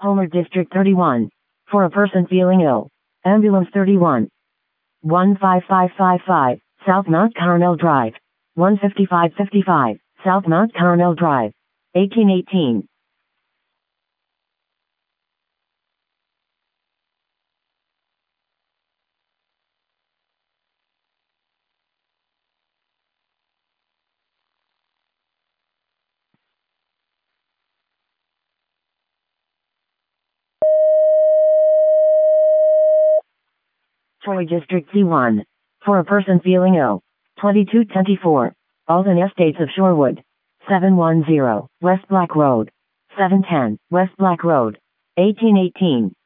Homer District 31. For a person feeling ill. Ambulance 31. 15555, South Mount Carmel Drive. 15555, South Mount Carmel Drive. 1818. Troy District C1. For a person feeling ill. 2224. Alden Estates of Shorewood. 710, West Black Road. 710, West Black Road. 1818.